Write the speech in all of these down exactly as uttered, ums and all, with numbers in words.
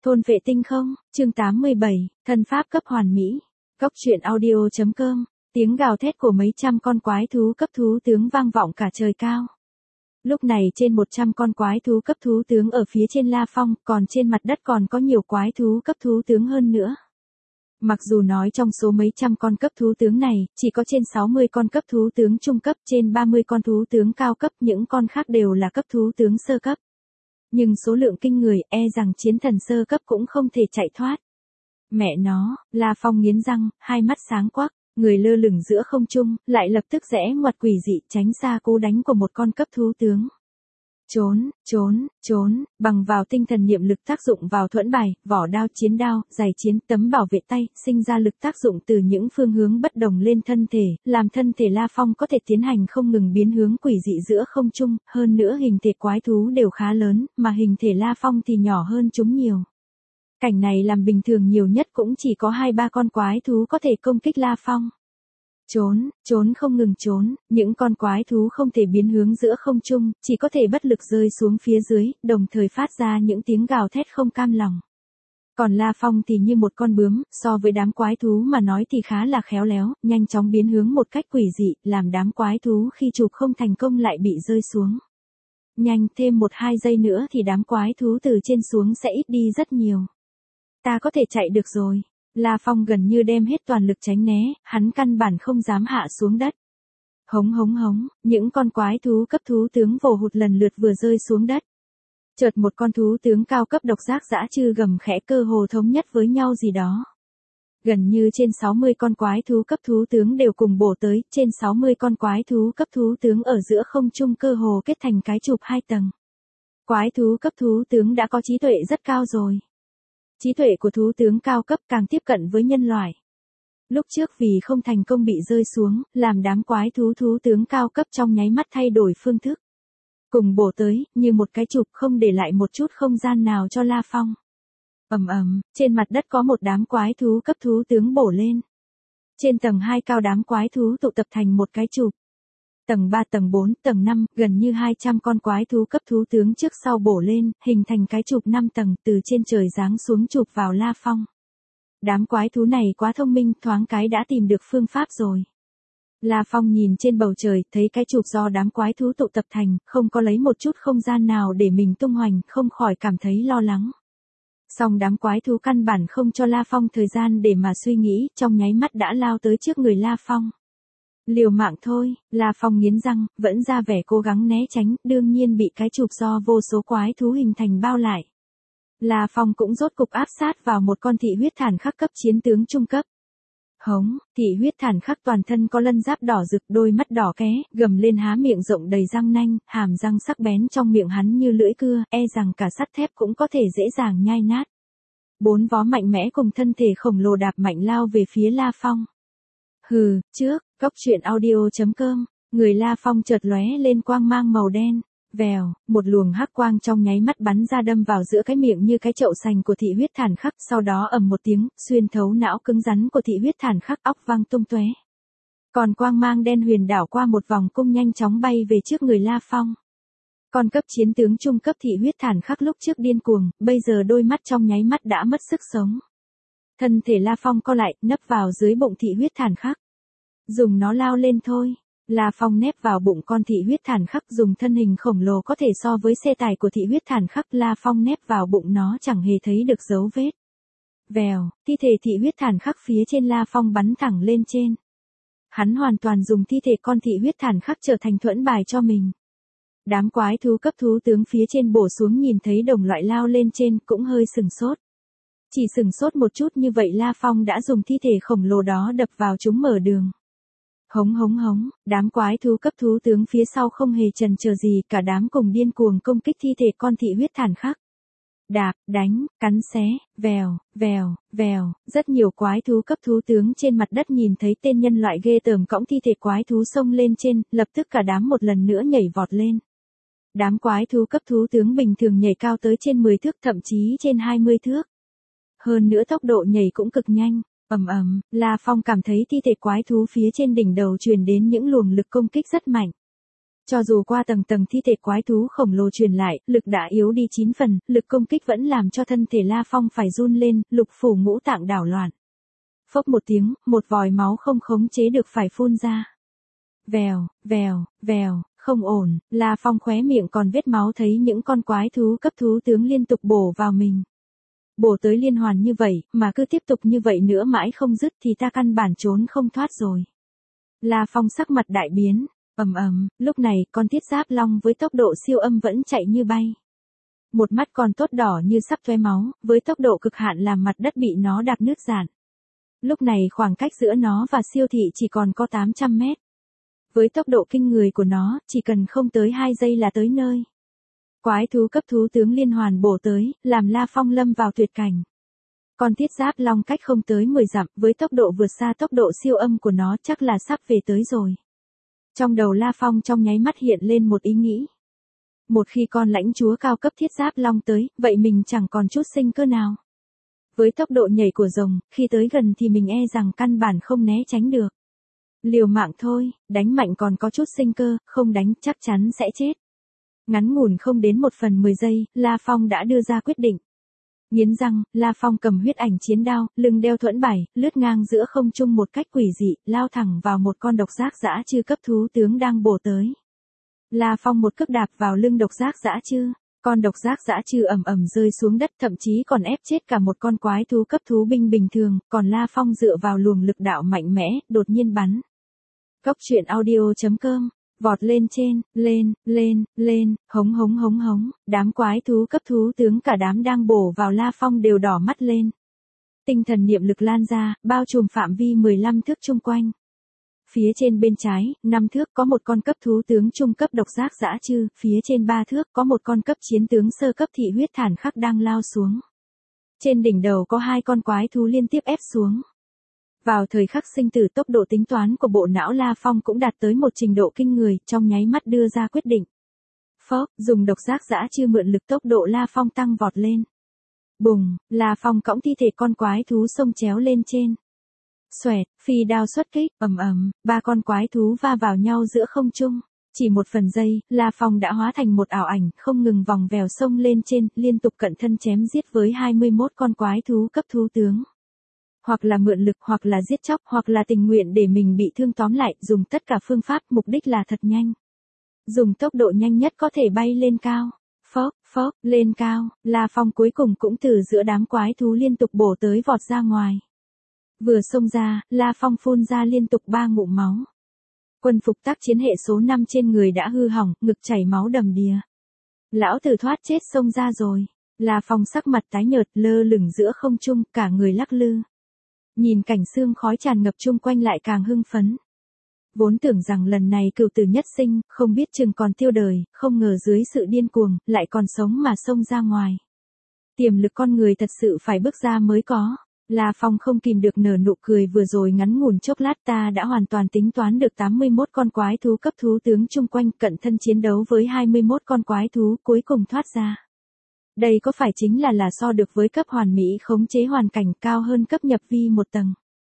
Thôn vệ tinh không, chương tám mươi bảy, thân pháp cấp hoàn mỹ. Cốc truyện audio.com, tiếng gào thét của mấy trăm con quái thú cấp thú tướng vang vọng cả trời cao. Lúc này trên một trăm con quái thú cấp thú tướng ở phía trên La Phong, còn trên mặt đất còn có nhiều quái thú cấp thú tướng hơn nữa. Mặc dù nói trong số mấy trăm con cấp thú tướng này, chỉ có trên sáu mươi con cấp thú tướng trung cấp, trên ba mươi con thú tướng cao cấp, những con khác đều là cấp thú tướng sơ cấp. Nhưng số lượng kinh người, e rằng chiến thần sơ cấp cũng không thể chạy thoát. Mẹ nó, La Phong nghiến răng, hai mắt sáng quắc, người lơ lửng giữa không trung, lại lập tức rẽ ngoặt quỷ dị tránh xa cú đánh của một con cấp thú tướng. Trốn, trốn, trốn, bằng vào tinh thần niệm lực tác dụng vào thuẫn bài, vỏ đao chiến đao, giày chiến, tấm bảo vệ tay, sinh ra lực tác dụng từ những phương hướng bất đồng lên thân thể, làm thân thể La Phong có thể tiến hành không ngừng biến hướng quỷ dị giữa không trung, hơn nữa hình thể quái thú đều khá lớn, mà hình thể La Phong thì nhỏ hơn chúng nhiều. Cảnh này làm bình thường nhiều nhất cũng chỉ có hai ba con quái thú có thể công kích La Phong. Trốn, trốn không ngừng trốn, những con quái thú không thể biến hướng giữa không trung, chỉ có thể bất lực rơi xuống phía dưới, đồng thời phát ra những tiếng gào thét không cam lòng. Còn La Phong thì như một con bướm, so với đám quái thú mà nói thì khá là khéo léo, nhanh chóng biến hướng một cách quỷ dị, làm đám quái thú khi chụp không thành công lại bị rơi xuống. Nhanh, thêm một hai giây nữa thì đám quái thú từ trên xuống sẽ ít đi rất nhiều. Ta có thể chạy được rồi. La Phong gần như đem hết toàn lực tránh né, hắn căn bản không dám hạ xuống đất. Hống hống hống, những con quái thú cấp thú tướng vồ hụt lần lượt vừa rơi xuống đất. Chợt một con thú tướng cao cấp độc giác dã chư gầm khẽ cơ hồ thống nhất với nhau gì đó. Gần như trên sáu mươi con quái thú cấp thú tướng đều cùng bổ tới, trên sáu mươi con quái thú cấp thú tướng ở giữa không trung cơ hồ kết thành cái chụp hai tầng. Quái thú cấp thú tướng đã có trí tuệ rất cao rồi. Trí tuệ của thú tướng cao cấp càng tiếp cận với nhân loại. Lúc trước vì không thành công bị rơi xuống, làm đám quái thú thú tướng cao cấp trong nháy mắt thay đổi phương thức. Cùng bổ tới, như một cái chụp không để lại một chút không gian nào cho La Phong. Ầm ầm, trên mặt đất có một đám quái thú cấp thú tướng bổ lên. Trên tầng hai cao đám quái thú tụ tập thành một cái chụp. Tầng ba, tầng bốn, tầng năm, gần như hai trăm con quái thú cấp thú tướng trước sau bổ lên, hình thành cái chụp năm tầng, từ trên trời giáng xuống chụp vào La Phong. Đám quái thú này quá thông minh, thoáng cái đã tìm được phương pháp rồi. La Phong nhìn trên bầu trời, thấy cái chụp do đám quái thú tụ tập thành, không có lấy một chút không gian nào để mình tung hoành, không khỏi cảm thấy lo lắng. Song đám quái thú căn bản không cho La Phong thời gian để mà suy nghĩ, trong nháy mắt đã lao tới trước người La Phong. Liều mạng thôi, La Phong nghiến răng, vẫn ra vẻ cố gắng né tránh, đương nhiên bị cái chụp do vô số quái thú hình thành bao lại. La Phong cũng rốt cục áp sát vào một con thị huyết thản khắc cấp chiến tướng trung cấp. Hống, thị huyết thản khắc toàn thân có lân giáp đỏ rực, đôi mắt đỏ ké, gầm lên há miệng rộng đầy răng nanh, hàm răng sắc bén trong miệng hắn như lưỡi cưa, e rằng cả sắt thép cũng có thể dễ dàng nhai nát. Bốn vó mạnh mẽ cùng thân thể khổng lồ đạp mạnh lao về phía La Phong. Hừ, trước, cốc truyện audio.com, người La Phong chợt lóe lên quang mang màu đen, vèo, một luồng hắc quang trong nháy mắt bắn ra đâm vào giữa cái miệng như cái chậu sành của thị huyết thản khắc, sau đó ầm một tiếng, xuyên thấu não cứng rắn của thị huyết thản khắc, óc văng tung tóe. Còn quang mang đen huyền đảo qua một vòng cung nhanh chóng bay về trước người La Phong. Con cấp chiến tướng trung cấp thị huyết thản khắc lúc trước điên cuồng, bây giờ đôi mắt trong nháy mắt đã mất sức sống. Thân thể La Phong co lại, nấp vào dưới bụng thị huyết thản khắc. Dùng nó lao lên thôi. La Phong nép vào bụng con thị huyết thản khắc, dùng thân hình khổng lồ có thể so với xe tải của thị huyết thản khắc, La Phong nép vào bụng nó chẳng hề thấy được dấu vết. Vèo, thi thể thị huyết thản khắc phía trên La Phong bắn thẳng lên trên. Hắn hoàn toàn dùng thi thể con thị huyết thản khắc trở thành thuẫn bài cho mình. Đám quái thú cấp thú tướng phía trên bổ xuống nhìn thấy đồng loại lao lên trên cũng hơi sừng sốt. Chỉ sừng sốt một chút như vậy La Phong đã dùng thi thể khổng lồ đó đập vào chúng mở đường. Hống hống hống, đám quái thú cấp thú tướng phía sau không hề chần chờ gì, cả đám cùng điên cuồng công kích thi thể con thị huyết thản khắc. Đạp, đánh, cắn xé, vèo, vèo, vèo, rất nhiều quái thú cấp thú tướng trên mặt đất nhìn thấy tên nhân loại ghê tởm cõng thi thể quái thú xông lên trên, lập tức cả đám một lần nữa nhảy vọt lên. Đám quái thú cấp thú tướng bình thường nhảy cao tới trên mười thước, thậm chí trên hai mươi thước. Hơn nữa tốc độ nhảy cũng cực nhanh. Ầm ầm, La Phong cảm thấy thi thể quái thú phía trên đỉnh đầu truyền đến những luồng lực công kích rất mạnh. Cho dù qua tầng tầng thi thể quái thú khổng lồ truyền lại, lực đã yếu đi chín phần, lực công kích vẫn làm cho thân thể La Phong phải run lên, lục phủ ngũ tạng đảo loạn. Phốc một tiếng, một vòi máu không khống chế được phải phun ra. Vèo, vèo, vèo, không ổn, La Phong khóe miệng còn vết máu thấy những con quái thú cấp thú tướng liên tục bổ vào mình. Bổ tới liên hoàn như vậy, mà cứ tiếp tục như vậy nữa mãi không dứt thì ta căn bản trốn không thoát rồi. La Phong sắc mặt đại biến, ầm ầm, lúc này con thiết giáp long với tốc độ siêu âm vẫn chạy như bay. Một mắt còn tốt đỏ như sắp tóe máu, với tốc độ cực hạn làm mặt đất bị nó đạp nứt rạn. Lúc này khoảng cách giữa nó và siêu thị chỉ còn có tám trăm mét. Với tốc độ kinh người của nó, chỉ cần không tới hai giây là tới nơi. Quái thú cấp thú tướng liên hoàn bổ tới, làm La Phong lâm vào tuyệt cảnh. Con thiết giáp long cách không tới mười dặm, với tốc độ vượt xa tốc độ siêu âm của nó chắc là sắp về tới rồi. Trong đầu La Phong trong nháy mắt hiện lên một ý nghĩ. Một khi con lãnh chúa cao cấp thiết giáp long tới, vậy mình chẳng còn chút sinh cơ nào. Với tốc độ nhảy của rồng, khi tới gần thì mình e rằng căn bản không né tránh được. Liều mạng thôi, đánh mạnh còn có chút sinh cơ, không đánh chắc chắn sẽ chết. Ngắn ngủn không đến một phần mười giây, La Phong đã đưa ra quyết định. Nghiến răng, La Phong cầm huyết ảnh chiến đao, lưng đeo thuẫn bài, lướt ngang giữa không trung một cách quỷ dị, lao thẳng vào một con độc giác dã chư cấp thú tướng đang bổ tới. La Phong một cước đạp vào lưng độc giác dã chư, con độc giác dã chư ầm ầm rơi xuống đất, thậm chí còn ép chết cả một con quái thú cấp thú binh bình thường, còn La Phong dựa vào luồng lực đạo mạnh mẽ, đột nhiên bắn. Cốc truyện audio chấm com Vọt lên trên, lên, lên, lên, hống hống hống hống, đám quái thú cấp thú tướng cả đám đang bổ vào La Phong đều đỏ mắt lên. Tinh thần niệm lực lan ra, bao trùm phạm vi mười lăm thước chung quanh. Phía trên bên trái, năm thước có một con cấp thú tướng trung cấp độc giác dã chư, phía trên ba thước có một con cấp chiến tướng sơ cấp thị huyết thản khắc đang lao xuống. Trên đỉnh đầu có hai con quái thú liên tiếp ép xuống. Vào thời khắc sinh tử, tốc độ tính toán của bộ não La Phong cũng đạt tới một trình độ kinh người, trong nháy mắt đưa ra quyết định. Phốc, dùng độc giác dã chư mượn lực tốc độ La Phong tăng vọt lên. Bùng, La Phong cõng thi thể con quái thú xông chéo lên trên. Xoẹt, phi đao xuất kích, ầm ầm, ba con quái thú va vào nhau giữa không trung. Chỉ một phần giây, La Phong đã hóa thành một ảo ảnh, không ngừng vòng vèo xông lên trên, liên tục cận thân chém giết với hai mươi mốt con quái thú cấp thú tướng. Hoặc là mượn lực, hoặc là giết chóc, hoặc là tình nguyện để mình bị thương, tóm lại, dùng tất cả phương pháp, mục đích là thật nhanh. Dùng tốc độ nhanh nhất có thể bay lên cao. Phốc, phốc, lên cao, La Phong cuối cùng cũng từ giữa đám quái thú liên tục bổ tới vọt ra ngoài. Vừa xông ra, La Phong phun ra liên tục ba ngụm máu. Quân phục tác chiến hệ số năm trên người đã hư hỏng, ngực chảy máu đầm đìa. Lão tử thoát chết xông ra rồi. La Phong sắc mặt tái nhợt, lơ lửng giữa không trung, cả người lắc lư. Nhìn cảnh xương khói tràn ngập chung quanh lại càng hưng phấn. Vốn tưởng rằng lần này cửu tử nhất sinh, không biết chừng còn tiêu đời, không ngờ dưới sự điên cuồng, lại còn sống mà xông ra ngoài. Tiềm lực con người thật sự phải bước ra mới có. La Phong không kìm được nở nụ cười, vừa rồi ngắn ngủn chốc lát ta đã hoàn toàn tính toán được tám mươi mốt con quái thú cấp thú tướng chung quanh, cận thân chiến đấu với hai mươi mốt con quái thú cuối cùng thoát ra. Đây có phải chính là là so được với cấp hoàn mỹ khống chế hoàn cảnh cao hơn cấp nhập vi một tầng.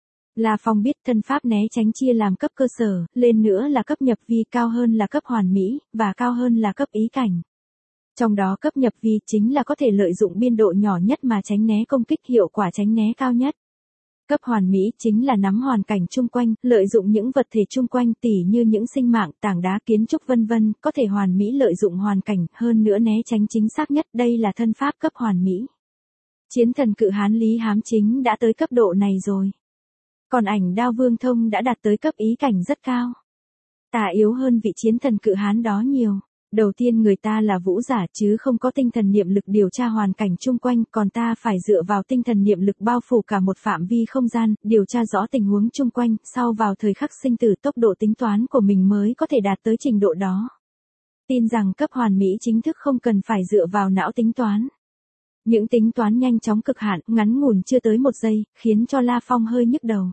La Phong biết thân pháp né tránh chia làm cấp cơ sở, lên nữa là cấp nhập vi, cao hơn là cấp hoàn mỹ, và cao hơn là cấp ý cảnh. Trong đó cấp nhập vi chính là có thể lợi dụng biên độ nhỏ nhất mà tránh né công kích, hiệu quả tránh né cao nhất. Cấp hoàn mỹ chính là nắm hoàn cảnh chung quanh, lợi dụng những vật thể chung quanh tỉ như những sinh mạng, tảng đá, kiến trúc vân vân, có thể hoàn mỹ lợi dụng hoàn cảnh, hơn nữa né tránh chính xác nhất, đây là thân pháp cấp hoàn mỹ. Chiến thần cự hán Lý Hám chính đã tới cấp độ này rồi. Còn ảnh đao Vương Thông đã đạt tới cấp ý cảnh rất cao. Ta yếu hơn vị chiến thần cự hán đó nhiều. Đầu tiên người ta là vũ giả chứ không có tinh thần niệm lực điều tra hoàn cảnh chung quanh, còn ta phải dựa vào tinh thần niệm lực bao phủ cả một phạm vi không gian, điều tra rõ tình huống chung quanh, sau vào thời khắc sinh tử tốc độ tính toán của mình mới có thể đạt tới trình độ đó. Tin rằng cấp hoàn mỹ chính thức không cần phải dựa vào não tính toán. Những tính toán nhanh chóng cực hạn, ngắn ngủn chưa tới một giây, khiến cho La Phong hơi nhức đầu.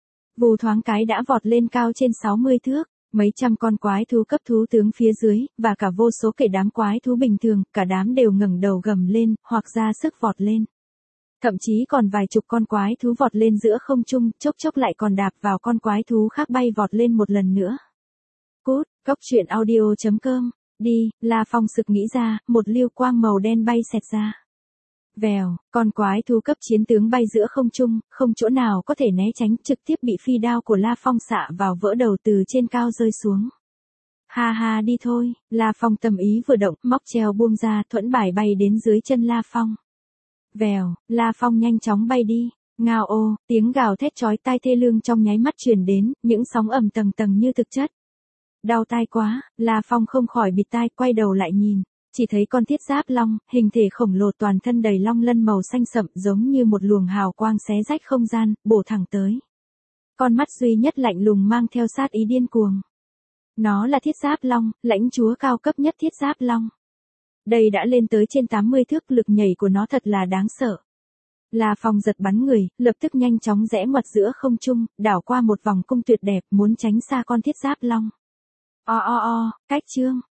Vù thoáng cái đã vọt lên cao trên sáu mươi thước. Mấy trăm con quái thú cấp thú tướng phía dưới, và cả vô số kể đám quái thú bình thường, cả đám đều ngẩng đầu gầm lên, hoặc ra sức vọt lên. Thậm chí còn vài chục con quái thú vọt lên giữa không trung, chốc chốc lại còn đạp vào con quái thú khác bay vọt lên một lần nữa. Cút, Cốc truyện audio chấm com. Đi, La Phong sực nghĩ ra, một liêu quang màu đen bay xẹt ra. Vèo, con quái thú cấp chiến tướng bay giữa không trung, không chỗ nào có thể né tránh, trực tiếp bị phi đao của La Phong xạ vào vỡ đầu từ trên cao rơi xuống. Ha ha đi thôi, La Phong tâm ý vừa động, móc treo buông ra, thuẫn bài bay đến dưới chân La Phong. Vèo, La Phong nhanh chóng bay đi. Ngao ô, tiếng gào thét chói tai thê lương trong nháy mắt truyền đến, những sóng ầm tầng tầng như thực chất. Đau tai quá, La Phong không khỏi bịt tai, quay đầu lại nhìn, chỉ thấy con thiết giáp long, hình thể khổng lồ toàn thân đầy long lân màu xanh sậm giống như một luồng hào quang xé rách không gian, bổ thẳng tới. Con mắt duy nhất lạnh lùng mang theo sát ý điên cuồng. Nó là thiết giáp long, lãnh chúa cao cấp nhất thiết giáp long. Đây đã lên tới trên tám mươi thước, lực nhảy của nó thật là đáng sợ. La Phong giật bắn người, lập tức nhanh chóng rẽ ngoặt giữa không trung, đảo qua một vòng cung tuyệt đẹp muốn tránh xa con thiết giáp long. O o o, cách chương,